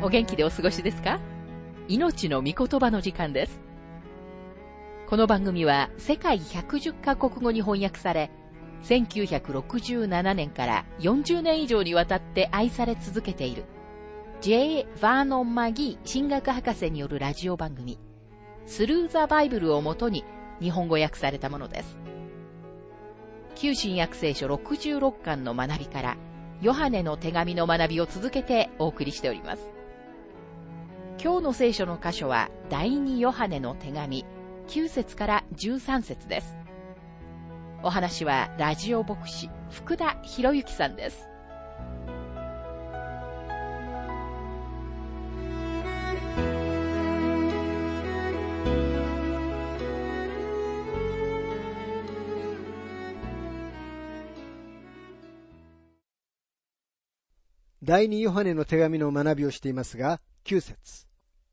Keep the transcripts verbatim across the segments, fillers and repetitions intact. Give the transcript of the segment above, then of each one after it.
お元気でお過ごしですか？命の御言葉の時間です。この番組は世界ひゃくじゅっカ国語に翻訳され、せんきゅうひゃくろくじゅうななねんからよんじゅうねん以上にわたって愛され続けている ジェイ・ヴァーノン・マギー神学博士によるラジオ番組スルー・ザ・バイブルをもとに日本語訳されたものです。旧新約聖書ろくじゅうろっかんの学びからヨハネの手紙の学びを続けてお送りしております。今日の聖書の箇所は第二ヨハネの手紙きゅう節からじゅうさん節です。お話はラジオ牧師福田博之さんです。 第二ヨハネの手紙の学びをしていますが、きゅう節。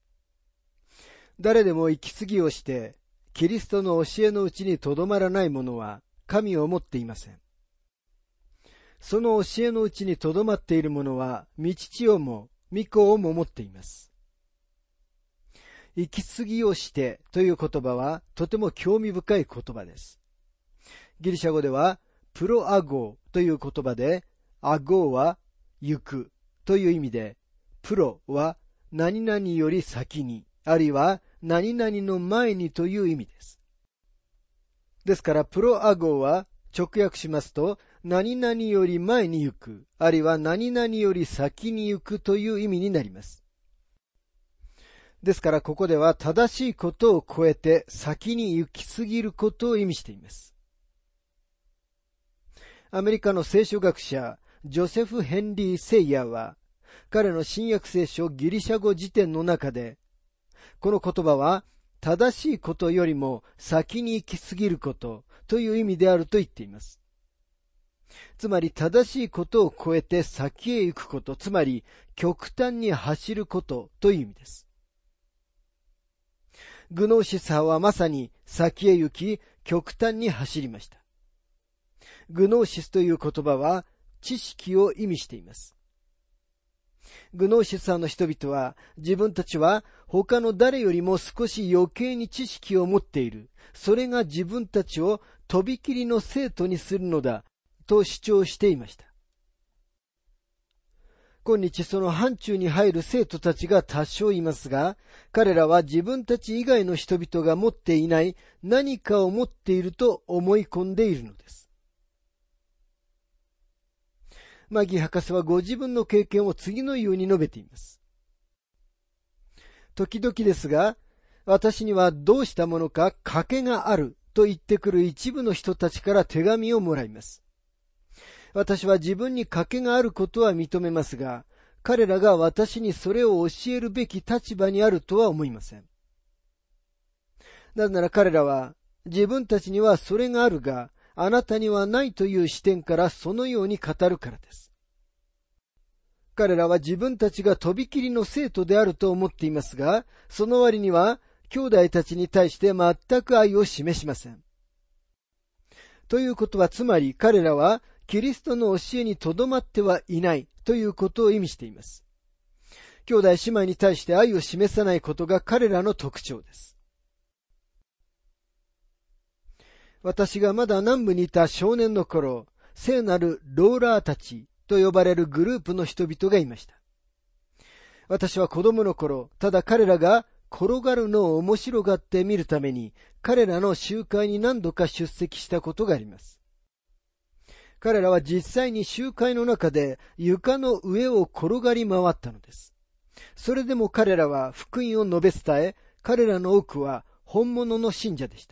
誰でも行き過ぎをして、キリストの教えのうちにとどまらない者は、神を持っていません。その教えのうちにとどまっている者は、御父をも、御子をも持っています。行き過ぎをしてという言葉は、とても興味深い言葉です。ギリシャ語では、プロアゴーという言葉で、アゴーは、行くという意味で、プロは何々より先に、あるいは何々の前にという意味です。ですから、プロアゴは直訳しますと、何々より前に行く、あるいは何々より先に行くという意味になります。ですから、ここでは正しいことを超えて先に行き過ぎることを意味しています。アメリカの聖書学者、ジョセフ・ヘンリー・セイヤーは、彼の新約聖書ギリシャ語辞典の中で、この言葉は、正しいことよりも先に行き過ぎることという意味であると言っています。つまり、正しいことを超えて先へ行くこと、つまり、極端に走ることという意味です。グノーシス派はまさに先へ行き、極端に走りました。グノーシスという言葉は、知識を意味しています。グノーシス派の人々は自分たちは他の誰よりも少し余計に知識を持っている。それが自分たちをとびきりの生徒にするのだと主張していました。今日その範疇に入る生徒たちが多少いますが、彼らは自分たち以外の人々が持っていない何かを持っていると思い込んでいるのです。マギー博士はご自分の経験を次のように述べています。時々ですが、私にはどうしたものか賭けがあると言ってくる一部の人たちから手紙をもらいます。私は自分に賭けがあることは認めますが、彼らが私にそれを教えるべき立場にあるとは思いません。なぜなら彼らは自分たちにはそれがあるが、あなたにはないという視点からそのように語るからです。彼らは自分たちがとびきりの生徒であると思っていますが、その割には兄弟たちに対して全く愛を示しません。ということはつまり彼らはキリストの教えにとどまってはいないということを意味しています。兄弟姉妹に対して愛を示さないことが彼らの特徴です。私がまだ南部にいた少年の頃、聖なるローラーたちと呼ばれるグループの人々がいました。私は子供の頃、ただ彼らが転がるのを面白がって見るために、彼らの集会に何度か出席したことがあります。彼らは実際に集会の中で床の上を転がり回ったのです。それでも彼らは福音を述べ伝え、彼らの多くは本物の信者でした。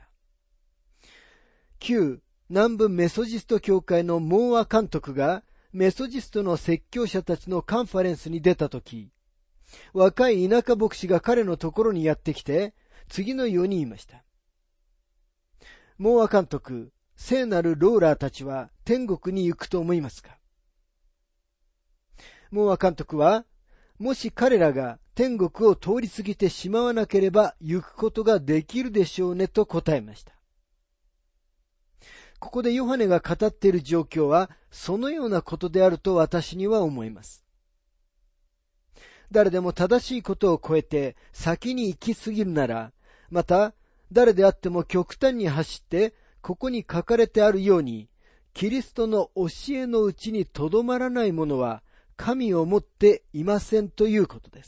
旧南部メソジスト教会のモーア監督がメソジストの説教者たちのカンファレンスに出たとき、若い田舎牧師が彼のところにやってきて、次のように言いました。モーア監督、聖なるローラーたちは天国に行くと思いますか？モーア監督は、もし彼らが天国を通り過ぎてしまわなければ行くことができるでしょうねと答えました。ここでヨハネが語っている状況はそのようなことであると私には思います。 誰でも正しいことを超えて先に行き過ぎるなら、また誰であっても極端に走って、ここに書かれてあるように、キリストの教えのうちにとどまらない者は神をもっていませんということです。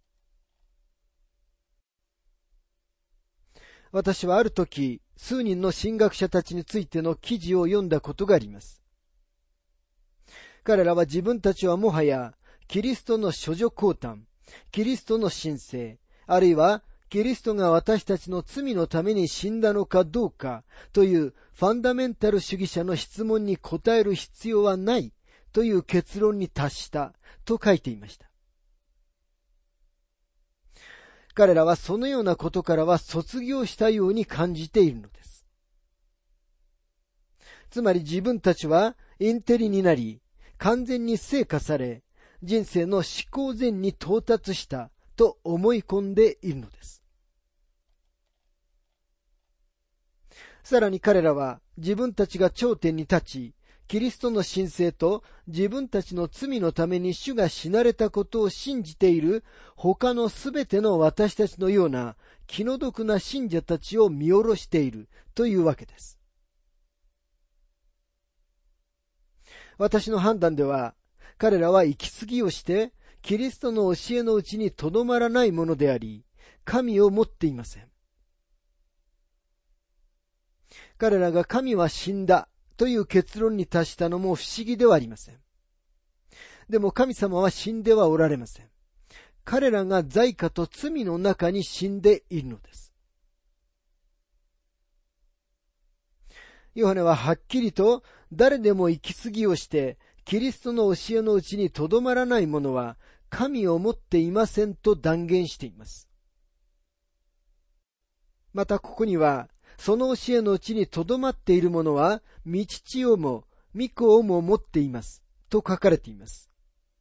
私はある時、数人の神学者たちについての記事を読んだことがあります。彼らは自分たちはもはやキリストの処女降誕、キリストの神聖、あるいはキリストが私たちの罪のために死んだのかどうかというファンダメンタル主義者の質問に答える必要はないという結論に達したと書いていました。彼らはそのようなことからは卒業したように感じているのです。つまり自分たちはインテリになり、完全に成果され、人生の思考前に到達したと思い込んでいるのです。さらに彼らは自分たちが頂点に立ち、キリストの神聖と自分たちの罪のために主が死なれたことを信じている他のすべての私たちのような気の毒な信者たちを見下ろしているというわけです。私の判断では、彼らは行き過ぎをして、キリストの教えのうちにとどまらないものであり、神を持っていません。彼らが神は死んだという結論に達したのも不思議ではありません。でも神様は死んではおられません。彼らが罪過と罪の中に死んでいるのです。ヨハネははっきりと誰でも行き過ぎをしてキリストの教えのうちにとどまらない者は神を持っていませんと断言しています。またここにはその教えのうちにとどまっている者は御父をも御子をも持っていますと書かれています。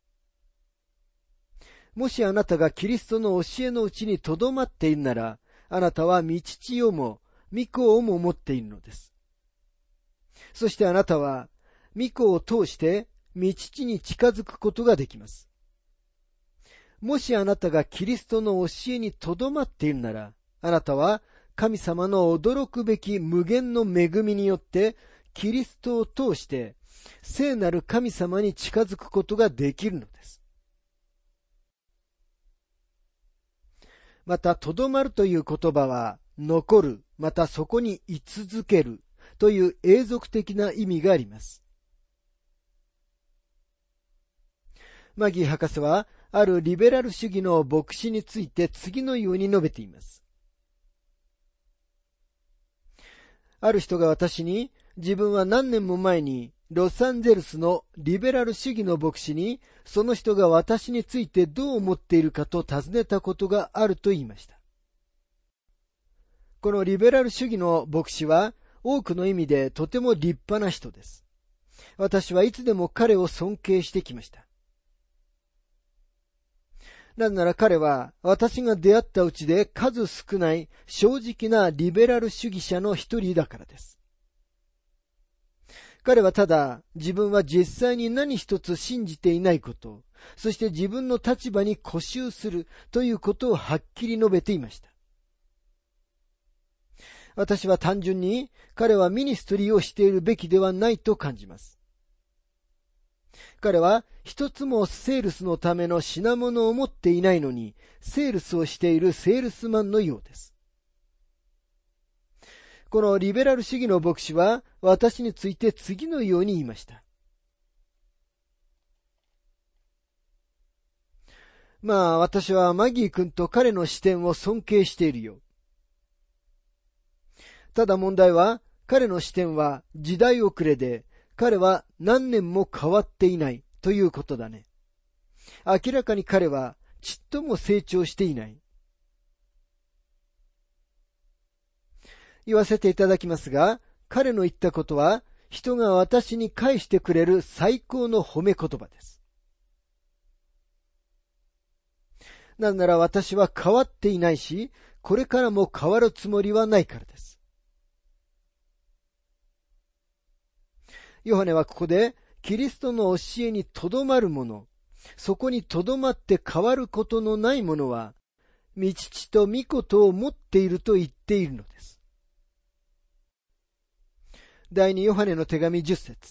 もしあなたがキリストの教えのうちにとどまっているなら、あなたは御父をも御子をも持っているのです。そしてあなたは御子を通して御父に近づくことができます。もしあなたがキリストの教えにとどまっているなら、あなたは神様の驚くべき無限の恵みによってキリストを通して聖なる神様に近づくことができるのです。また、とどまるという言葉は残る、またそこに居続けるという永続的な意味があります。マギー博士はあるリベラル主義の牧師について次のように述べています。ある人が私に、自分は何年も前にロサンゼルスのリベラル主義の牧師に、その人が私についてどう思っているかと尋ねたことがあると言いました。このリベラル主義の牧師は多くの意味でとても立派な人です。私はいつでも彼を尊敬してきました。なぜなら彼は私が出会ったうちで数少ない正直なリベラル主義者の一人だからです。彼はただ自分は実際に何一つ信じていないこと、そして自分の立場に固執するということをはっきり述べていました。私は単純に彼はミニストリーをしているべきではないと感じます。彼は一つもセールスのための品物を持っていないのに、セールスをしているセールスマンのようです。このリベラル主義の牧師は私について次のように言いました。まあ私はマギー君と彼の視点を尊敬しているよ。ただ問題は彼の視点は時代遅れで、彼は何年も変わっていないということだね。明らかに彼はちっとも成長していない。言わせていただきますが、彼の言ったことは人が私に返してくれる最高の褒め言葉です。なぜなら私は変わっていないし、これからも変わるつもりはないからです。ヨハネはここでキリストの教えにとどまる者、 そこにとどまって変わることのないものは、御父と御子を持っていると言っているのです。第二ヨハネの手紙じゅっ節。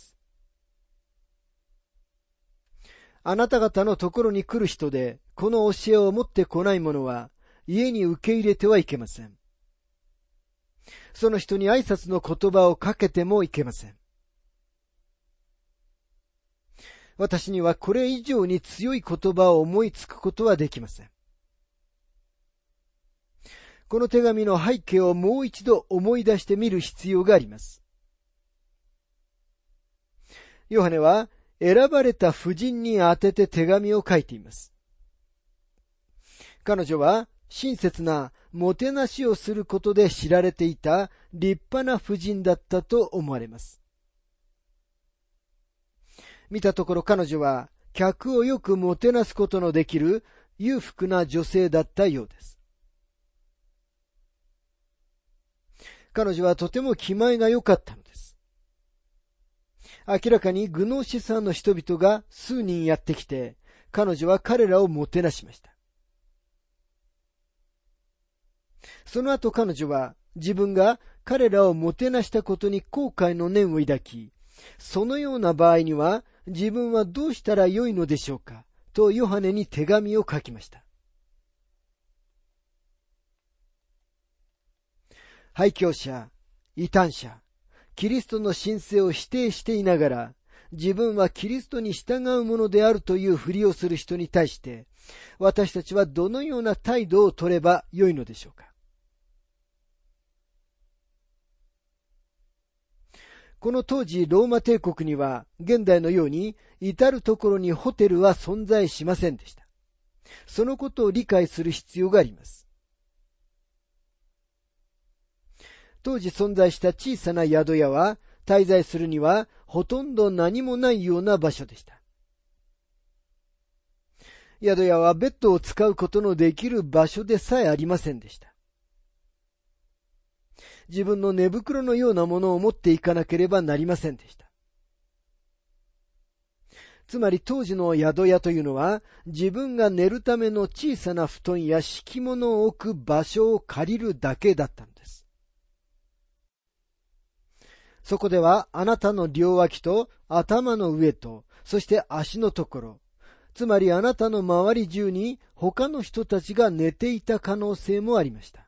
あなた方のところに来る人で、この教えを持ってこない者は、家に受け入れてはいけません。その人に挨拶の言葉をかけてもいけません。私にはこれ以上に強い言葉を思いつくことはできません。この手紙の背景をもう一度思い出してみる必要があります。ヨハネは選ばれた婦人に宛てて手紙を書いています。彼女は親切なもてなしをすることで知られていた立派な婦人だったと思われます。見たところ彼女は客をよくもてなすことのできる裕福な女性だったようです。彼女はとても気前が良かったのです。明らかに愚能資産の人々が数人やってきて、彼女は彼らをもてなしました。その後彼女は自分が彼らをもてなしたことに後悔の念を抱き、そのような場合には自分はどうしたらよいのでしょうかとヨハネに手紙を書きました。廃教者、異端者、キリストの神聖を否定していながら、自分はキリストに従うものであるというふりをする人に対して、私たちはどのような態度を取ればよいのでしょうか。この当時ローマ帝国には現代のように至るところにホテルは存在しませんでした。そのことを理解する必要があります。当時存在した小さな宿屋は滞在するにはほとんど何もないような場所でした。宿屋はベッドを使うことのできる場所でさえありませんでした。自分の寝袋のようなものを持っていかなければなりませんでした。つまり当時の宿屋というのは、自分が寝るための小さな布団や敷物を置く場所を借りるだけだったのです。そこではあなたの両脇と頭の上と、そして足のところ、つまりあなたの周り中に他の人たちが寝ていた可能性もありました。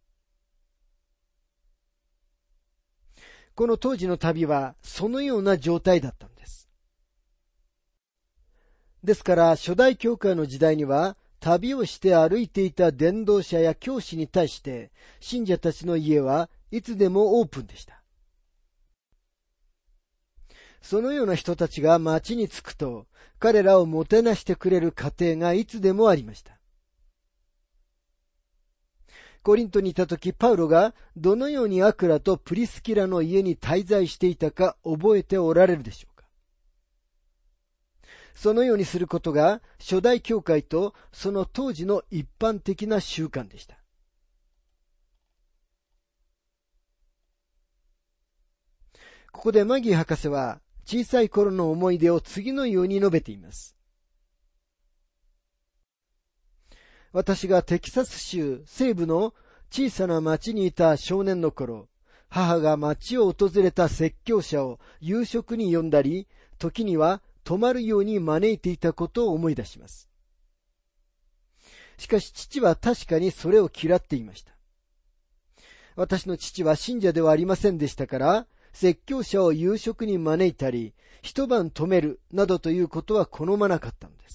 この当時の旅はそのような状態だったんです。ですから初代教会の時代には旅をして歩いていた伝道者や教師に対して信者たちの家はいつでもオープンでした。そのような人たちが町に着くと彼らをもてなしてくれる家庭がいつでもありました。コリントにいたとき、パウロがどのようにアクラとプリスキラの家に滞在していたか覚えておられるでしょうか。そのようにすることが初代教会とその当時の一般的な習慣でした。ここでマギー博士は小さい頃の思い出を次のように述べています。私がテキサス州西部の小さな町にいた少年の頃、母が町を訪れた説教者を夕食に呼んだり、時には泊まるように招いていたことを思い出します。しかし父は確かにそれを嫌っていました。私の父は信者ではありませんでしたから、説教者を夕食に招いたり、一晩泊めるなどということは好まなかったのです。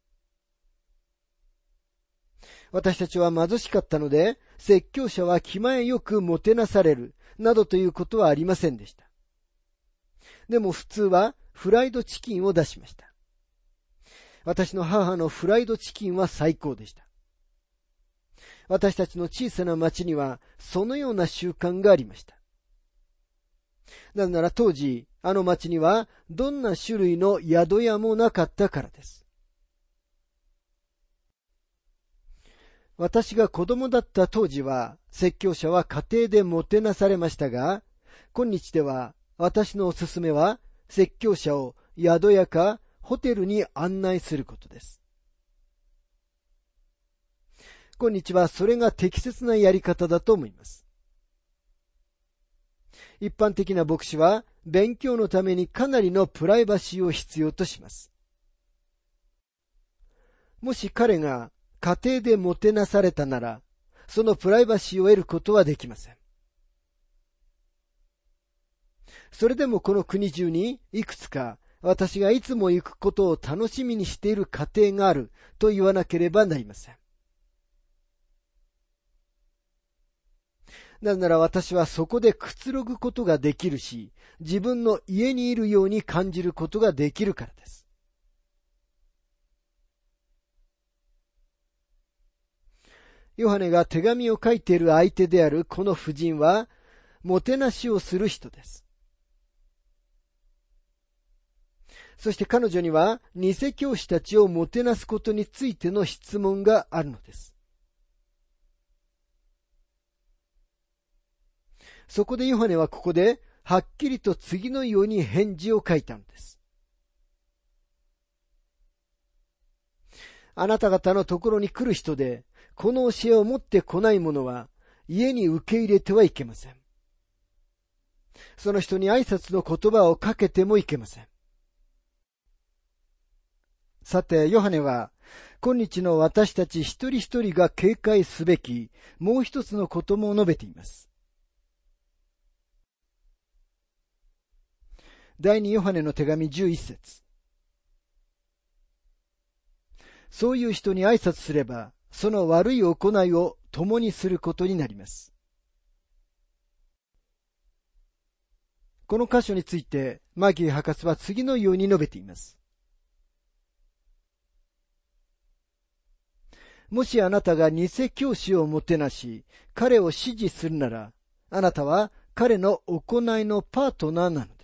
私たちは貧しかったので、説教者は気前よくもてなされる、などということはありませんでした。でも普通はフライドチキンを出しました。私の母のフライドチキンは最高でした。私たちの小さな町にはそのような習慣がありました。なぜなら当時、あの町にはどんな種類の宿屋もなかったからです。私が子供だった当時は、説教者は家庭でもてなされましたが、今日では私のおすすめは、説教者を宿屋かホテルに案内することです。今日はそれが適切なやり方だと思います。一般的な牧師は勉強のためにかなりのプライバシーを必要とします。もし彼が家庭でもてなされたなら、そのプライバシーを得ることはできません。それでもこの国中にいくつか私がいつも行くことを楽しみにしている家庭があると言わなければなりません。なぜなら私はそこでくつろぐことができるし、自分の家にいるように感じることができるからです。ヨハネが手紙を書いている相手であるこの婦人は、もてなしをする人です。そして彼女には、偽教師たちをもてなすことについての質問があるのです。そこでヨハネはここで、はっきりと次のように返事を書いたのです。あなた方のところに来る人で、この教えを持ってこない者は、家に受け入れてはいけません。その人に挨拶の言葉をかけてもいけません。さて、ヨハネは、今日の私たち一人一人が警戒すべき、もう一つのことも述べています。第二ヨハネの手紙じゅういっ節。そういう人に挨拶すれば、その悪い行いを共にすることになります。この箇所について、マギー博士は次のように述べています。もしあなたが偽教師をもてなし、彼を支持するなら、あなたは彼の行いのパートナーなのです。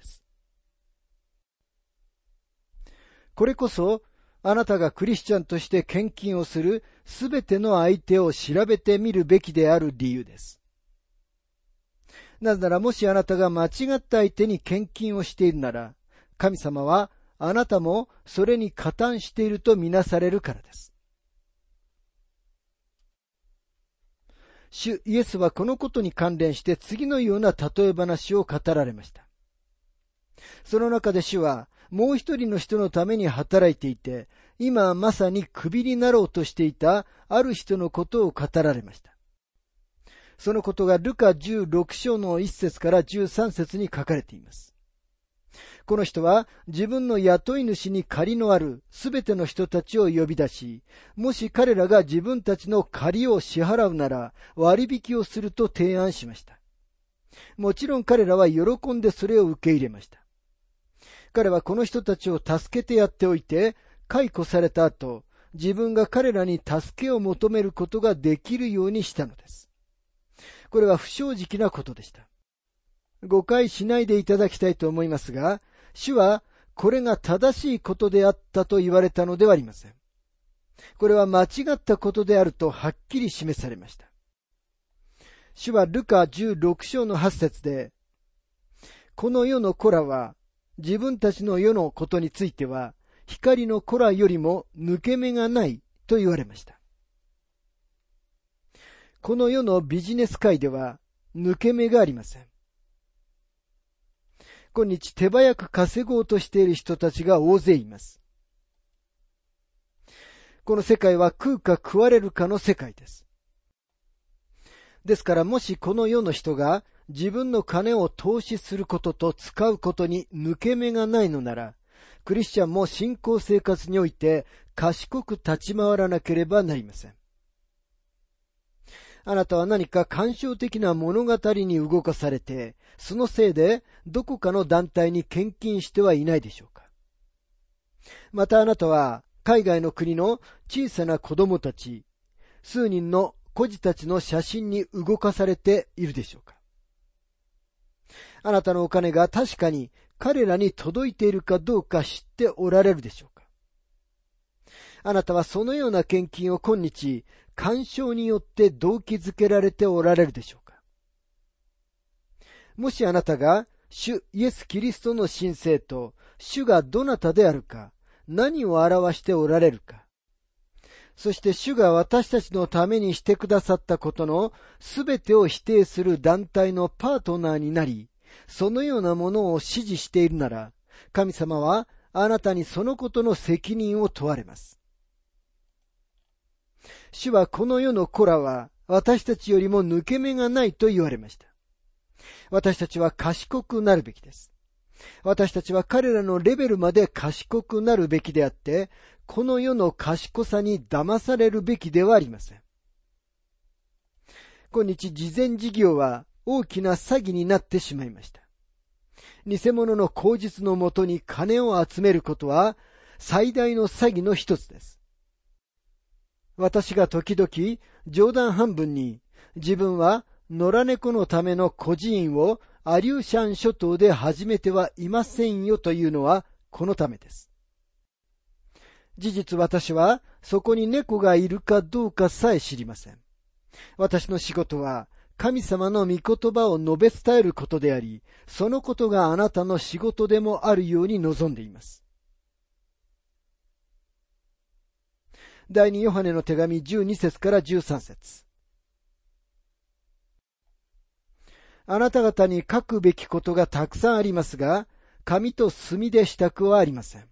これこそ、あなたがクリスチャンとして献金をするすべての相手を調べてみるべきである理由です。なぜならもしあなたが間違った相手に献金をしているなら、神様はあなたもそれに加担しているとみなされるからです。主イエスはこのことに関連して次のような例え話を語られました。その中で主は、もう一人の人のために働いていて、今まさにクビになろうとしていたある人のことを語られました。そのことがルカじゅうろく章のいっ節からじゅうさん節に書かれています。この人は自分の雇い主に借りのあるすべての人たちを呼び出し、もし彼らが自分たちの借りを支払うなら割引をすると提案しました。もちろん彼らは喜んでそれを受け入れました。彼はこの人たちを助けてやっておいて、解雇された後、自分が彼らに助けを求めることができるようにしたのです。これは不正直なことでした。誤解しないでいただきたいと思いますが、主はこれが正しいことであったと言われたのではありません。これは間違ったことであるとはっきり示されました。主はルカじゅうろく章のはち節で、この世の子らは、自分たちの世のことについては、光の子らよりも抜け目がないと言われました。この世のビジネス界では、抜け目がありません。今日手早く稼ごうとしている人たちが大勢います。この世界は食うか食われるかの世界です。ですからもしこの世の人が、自分の金を投資することと使うことに抜け目がないのなら、クリスチャンも信仰生活において賢く立ち回らなければなりません。あなたは何か感傷的な物語に動かされて、そのせいでどこかの団体に献金してはいないでしょうか。またあなたは海外の国の小さな子供たち、数人の孤児たちの写真に動かされているでしょうか。あなたのお金が確かに彼らに届いているかどうか知っておられるでしょうか。あなたはそのような献金を今日、干渉によって動機づけられておられるでしょうか。もしあなたが主イエス・キリストの神聖と主がどなたであるか、 何を表しておられるか。そして主が私たちのためにしてくださったことのすべてを否定する団体のパートナーになり、そのようなものを支持しているなら、神様はあなたにそのことの責任を問われます。主はこの世の子らは私たちよりも抜け目がないと言われました。私たちは賢くなるべきです。私たちは彼らのレベルまで賢くなるべきであって、この世の賢さに騙されるべきではありません。今日、慈善事業は大きな詐欺になってしまいました。偽物の口実のもとに金を集めることは最大の詐欺の一つです。私が時々冗談半分に自分は野良猫のための孤児院をアリューシャン諸島で始めてはいませんよというのはこのためです。事実私はそこに猫がいるかどうかさえ知りません。私の仕事は神様の御言葉を述べ伝えることであり、そのことがあなたの仕事でもあるように望んでいます。第二ヨハネの手紙じゅうに節からじゅうさん節。あなた方に書くべきことがたくさんありますが、紙と墨でしたくはありません。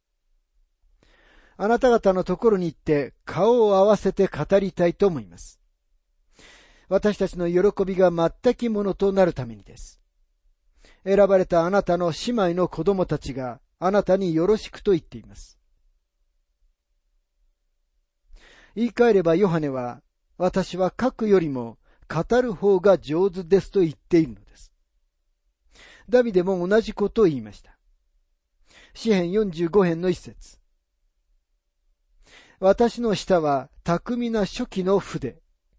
あなた方のところに行って顔を合わせて語りたいと思います。私たちの喜びが全きものとなるためにです。選ばれたあなたの姉妹の子供たちがあなたによろしくと言っています。言い換えればヨハネは、私は書くよりも語る方が上手ですと言っているのです。ダビデも同じことを言いました。詩編よんじゅうご編の一節。私の舌は巧みな書記の筆。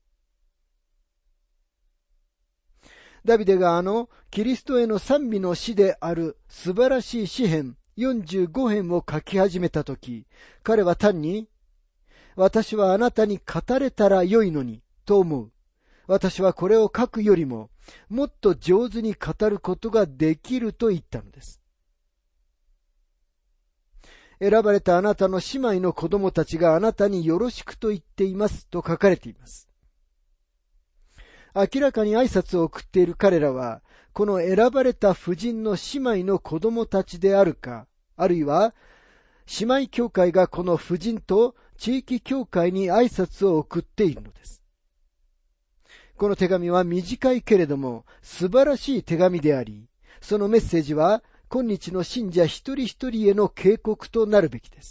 ダビデがあのキリストへの賛美の詩である素晴らしい詩編よんじゅうご編を書き始めたとき、彼は単に、私はあなたに語れたらよいのにと思う。私はこれを書くよりももっと上手に語ることができると言ったのです。選ばれたあなたの姉妹の子供たちがあなたによろしくと言っていますと書かれています。明らかに挨拶を送っている彼らは、この選ばれた婦人の姉妹の子供たちであるか、あるいは、姉妹教会がこの婦人と地域教会に挨拶を送っているのです。この手紙は短いけれども素晴らしい手紙であり、そのメッセージは今日の信者一人一人への警告となるべきです。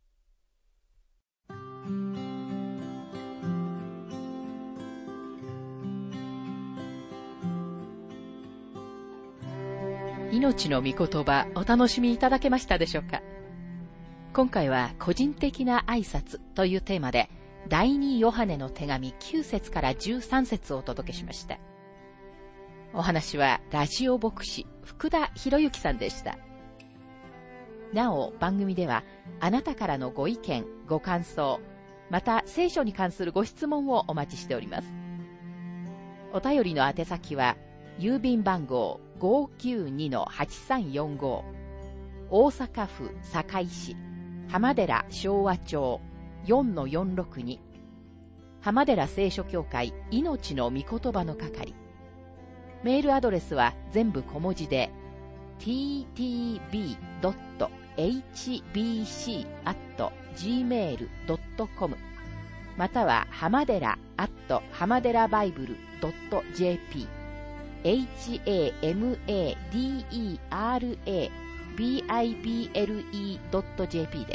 命の御言葉、お楽しみいただけましたでしょうか。今回は個人的な挨拶というテーマで、第二ヨハネの手紙きゅう節からじゅうさん節をお届けしました。お話はラジオ牧師福田博之さんでした。なお番組ではあなたからのご意見、ご感想、また聖書に関するご質問をお待ちしております。お便りの宛先は郵便番号 ごーきゅうにのはちさんよんご 大阪府堺市浜寺昭和町 よんのよんろくに 浜寺聖書協会命の御言葉の係。メールアドレスは全部小文字で ティーティービードットエイチビーシーアットジーメールドットコム または浜寺アット浜寺バイブルドットジェーピー エイチエーエムエーディーイーアールエービーアイビーエルイードットジェーピー です。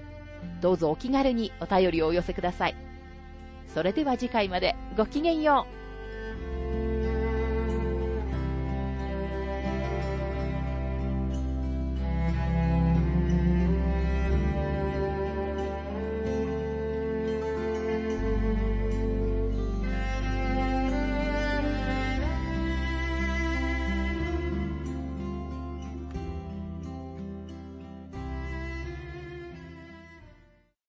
どうぞお気軽にお便りをお寄せください。それでは次回までごきげんよう。